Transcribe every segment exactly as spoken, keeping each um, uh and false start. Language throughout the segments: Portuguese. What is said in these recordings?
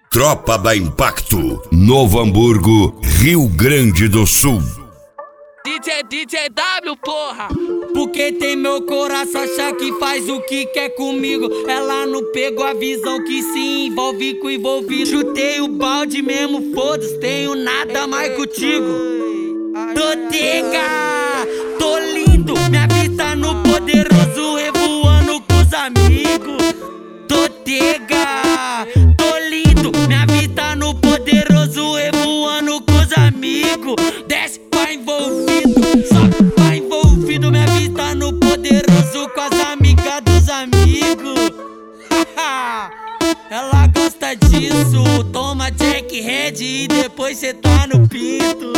Tropa da Impacto, Novo Hamburgo, Rio Grande do Sul. D J, D J W, porra! Porque tem meu coração, acha que faz o que quer comigo. Ela não pegou a visão que se envolve com envolvido. Chutei o balde mesmo, foda-se, tenho nada mais contigo. Tô tega, tô lindo, minha vista no poderoso, revoando com os amigos. Tô tega, tô lindo, minha vista no poderoso, revoando com os amigos. Desce pra envolvido, sobe pra envolvido, minha vista no poderoso com as amigas dos amigos. Ela gosta disso, toma Jack Red e depois cê tá no pinto.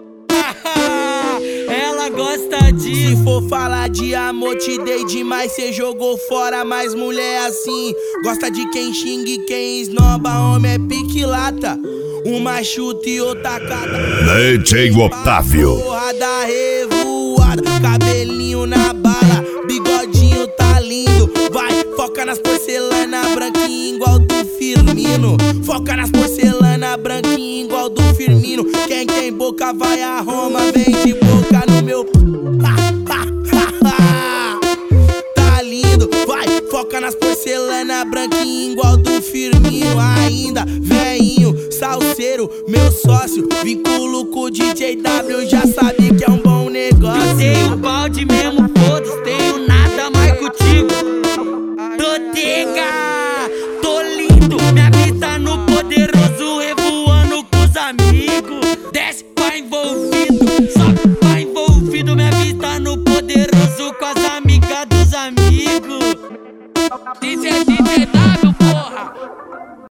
Ela gosta disso. Se for falar de amor, te dei demais, cê jogou fora, mas mulher assim gosta de quem xingue, quem esnoba, homem é pique lata. Uma chuta e outra cata. D J Otávio. Porrada revoada, cabelinho na bala, bigodinho tá lindo. Vai, foca nas porcelana branquinha igual do Firmino. Foca nas porcelana branquinha igual do Firmino. Quem tem boca vai a Roma, vem de boca no meu. Tá lindo, vai, foca nas porcelana branquinha igual do Firmino. Ainda, veinho, salseiro, meu sócio, vinculo com o D J W, já sabe que é um bom negócio. Chutei o balde mesmo, foda-se, tenho nada mais contigo. Tô tega, tô lindo, minha vista no poderoso, revoando com os amigos. Desce pra envolvido, sobe pra envolvido, minha vista no poderoso com as amigas dos amigos. D J, D J